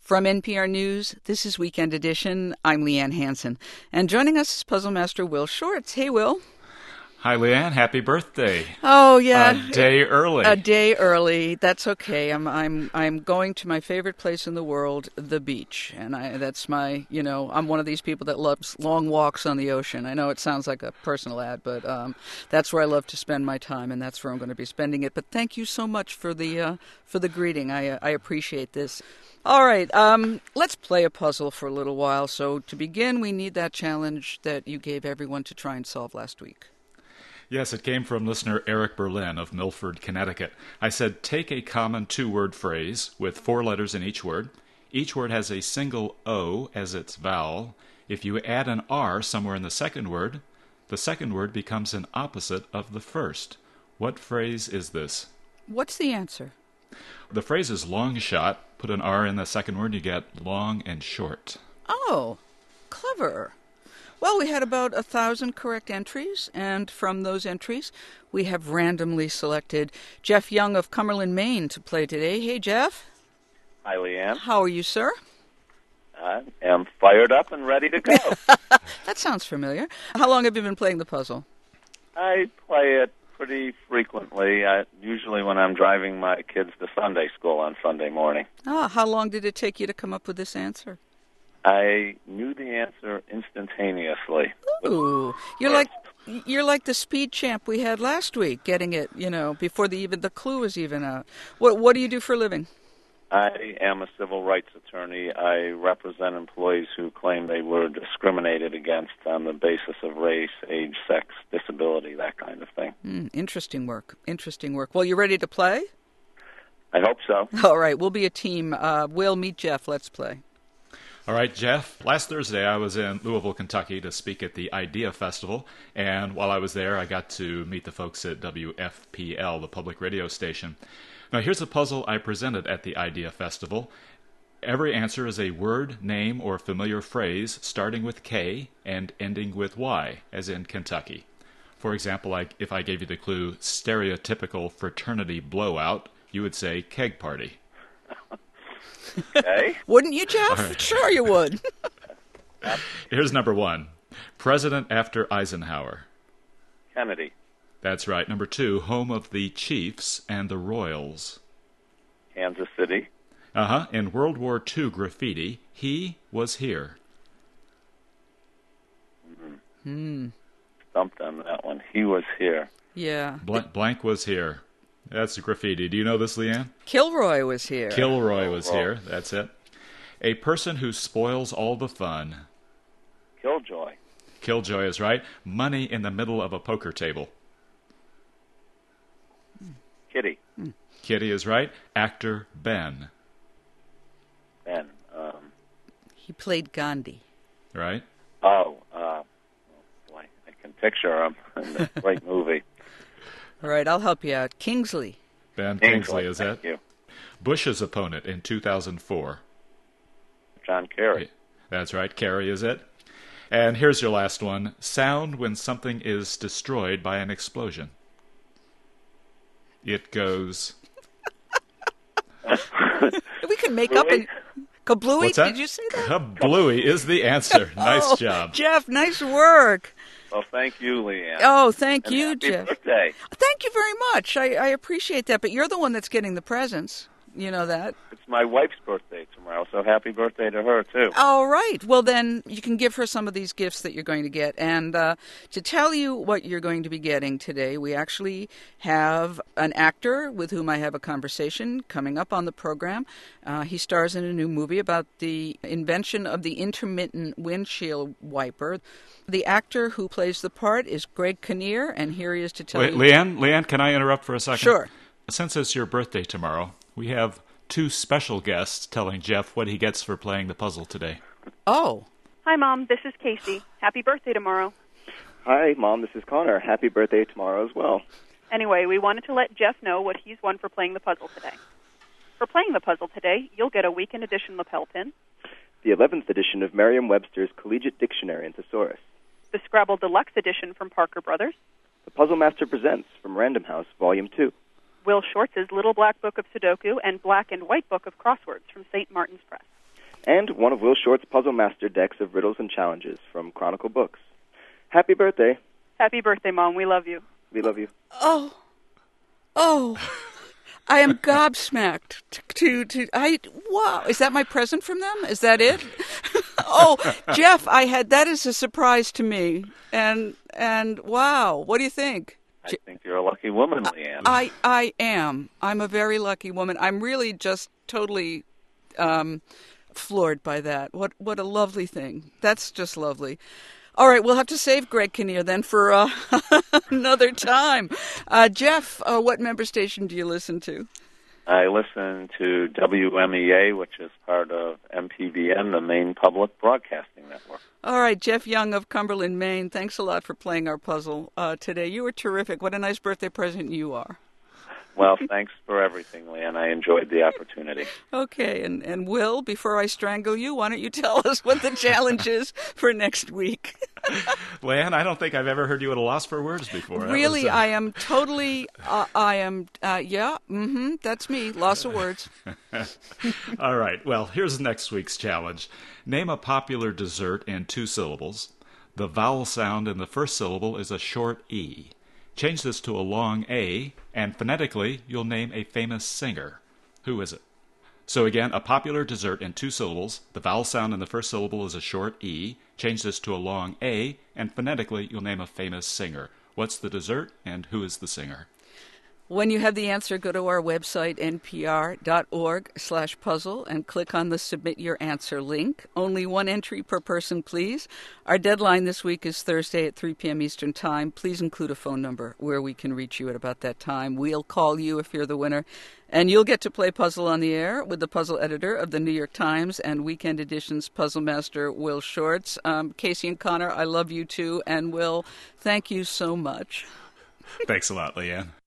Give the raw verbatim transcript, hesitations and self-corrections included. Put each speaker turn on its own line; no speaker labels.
From N P R News, this is Weekend Edition. I'm Leanne Hansen. And joining us is Puzzle Master Will Shortz. Hey, Will.
Hi, Leanne. Happy birthday.
Oh, yeah.
A day early.
A day early. That's okay. I'm I'm I'm going to my favorite place in the world, the beach. And I that's my, you know, I'm one of these people that loves long walks on the ocean. I know it sounds like a personal ad, but um, that's where I love to spend my time, and that's where I'm going to be spending it. But thank you so much for the uh, for the greeting. I uh, I appreciate this. All right, um, let's play a puzzle for a little while. So to begin, we need that challenge that you gave everyone to try and solve last week.
Yes, it came from listener Eric Berlin of Milford, Connecticut. I said, take a common two-word phrase with four letters in each word. Each word has a single O as its vowel. If you add an R somewhere in the second word, the second word becomes an opposite of the first. What phrase is this?
What's the answer?
The phrase is long shot. Put an R in the second word, you get long and short.
Oh, clever. Well, we had about a thousand correct entries, and from those entries, we have randomly selected Jeff Young of Cumberland, Maine, to play today. Hey, Jeff.
Hi, Leanne.
How are you, sir?
I am fired up and ready to go.
That sounds familiar. How long have you been playing the puzzle?
I play it pretty frequently, I, usually when I'm driving my kids to Sunday school on Sunday morning.
Ah, how long did it take you to come up with this answer?
I knew the answer instantaneously.
Ooh, you're like you're like the speed champ we had last week, getting it, you know, before the even the clue was even out. What what do you do for a living?
I am a civil rights attorney. I represent employees who claim they were discriminated against on the basis of race, age, sex, disability, that kind of thing.
Mm, interesting work. Interesting work. Well, you ready to play?
I hope so.
All right, we'll be a team. Uh, Will, meet Jeff. Let's play.
All right, Jeff, last Thursday I was in Louisville, Kentucky to speak at the IDEA Festival, and while I was there I got to meet the folks at W F P L, the public radio station. Now here's a puzzle I presented at the IDEA Festival. Every answer is a word, name, or familiar phrase starting with K and ending with Y, as in Kentucky. For example, like if I gave you the clue stereotypical fraternity blowout, you would say keg party.
Okay.
Wouldn't you, Jeff?
Right.
Sure you would.
Here's number one. President after Eisenhower.
Kennedy.
That's right. Number two, home of the Chiefs and the Royals.
Kansas City.
Uh-huh. In World War Two graffiti, he was here.
Mm-hmm.
Hmm.
Stumped on that one. He was here.
Yeah.
Blank, blank was here. That's the graffiti. Do you know this, Leanne?
Kilroy was here.
Kilroy was
Oh.
here. That's it. A person who spoils all the fun.
Killjoy.
Killjoy is right. Money in the middle of a poker table.
Kitty.
Kitty is right. Actor Ben.
Ben. Um,
He played Gandhi.
Right?
oh, uh, oh, boy. I can picture him in this great movie.
All right, I'll help you out. Kingsley.
Ben Kingsley, is
Thank
that?
you.
Bush's opponent in two thousand four.
John Kerry.
That's right. Kerry is it. And here's your last one. Sound when something is destroyed by an explosion. It goes...
We can make up an... Kablooey?
What's that?
Did you say that?
Kablooey is the answer. Nice
Oh,
job.
Jeff, nice work.
Well, thank you, Leanne.
Oh, thank
And
you,
happy
Jeff.
birthday.
Thank you very much. I, I appreciate that. But you're the one that's getting the presents. You know that.
It's my wife's birthday tomorrow, so happy birthday to her, too.
All right. Well, then you can give her some of these gifts that you're going to get. And uh, to tell you what you're going to be getting today, we actually have an actor with whom I have a conversation coming up on the program. Uh, he stars in a new movie about the invention of the intermittent windshield wiper. The actor who plays the part is Greg Kinnear, and here he is to tell
Wait,
you...
Leanne, Leanne, can I interrupt for a second?
Sure.
Since it's your birthday tomorrow, we have two special guests telling Jeff what he gets for playing the puzzle today.
Oh.
Hi, Mom. This is Casey. Happy birthday tomorrow.
Hi, Mom. This is Connor. Happy birthday tomorrow as well.
Anyway, we wanted to let Jeff know what he's won for playing the puzzle today. For playing the puzzle today, you'll get a weekend edition lapel pin,
The eleventh edition of Merriam-Webster's Collegiate Dictionary and Thesaurus,
the Scrabble Deluxe edition from Parker Brothers,
The Puzzle Master Presents from Random House, Volume two,
Will Shortz's Little Black Book of Sudoku and Black and White Book of Crosswords from Saint Martin's Press.
and one of Will Short's Puzzle Master decks of riddles and challenges from Chronicle Books. Happy birthday.
Happy birthday, Mom. We love you.
We love you.
Oh, oh, I am gobsmacked. To, to, to, I, wow, is that my present from them? Is that it? Oh, Jeff, I had, that is a surprise to me. And, and wow, what do you think?
I think you're a lucky woman, Leanne.
I, I am. I'm a very lucky woman. I'm really just totally um, floored by that. What what a lovely thing. That's just lovely. All right, we'll have to save Greg Kinnear then for uh, another time. Uh, Jeff, uh, what member station do you listen to?
I listen to W M E A, which is part of M P B N, the Maine Public Broadcasting Network.
All right, Jeff Young of Cumberland, Maine, thanks a lot for playing our puzzle uh, today. You were terrific. What a nice birthday present you are.
Well, thanks for everything, Leanne. I enjoyed the opportunity.
Okay, and, and Will, before I strangle you, why don't you tell us what the challenge is for next week?
Leanne, I don't think I've ever heard you at a loss for words before. That
Really,
was, uh...
I am totally, uh, I am, uh, yeah, mm-hmm, that's me, loss of words.
All right, well, here's next week's challenge. Name a popular dessert in two syllables. The vowel sound in the first syllable is a short E. Change this to a long A, and phonetically, you'll name a famous singer. Who is it? So again, a popular dessert in two syllables. The vowel sound in the first syllable is a short E. Change this to a long A, and phonetically, you'll name a famous singer. What's the dessert, and who is the singer?
When you have the answer, go to our website, npr.org slash puzzle, and click on the Submit Your Answer link. Only one entry per person, please. Our deadline this week is Thursday at three p.m. Eastern Time. Please include a phone number where we can reach you at about that time. We'll call you if you're the winner. And you'll get to play Puzzle on the Air with the puzzle editor of the New York Times and Weekend Edition's puzzle master, Will Shortz. Um, Casey and Connor, I love you too. And Will, thank you so much.
Thanks a lot, Leanne.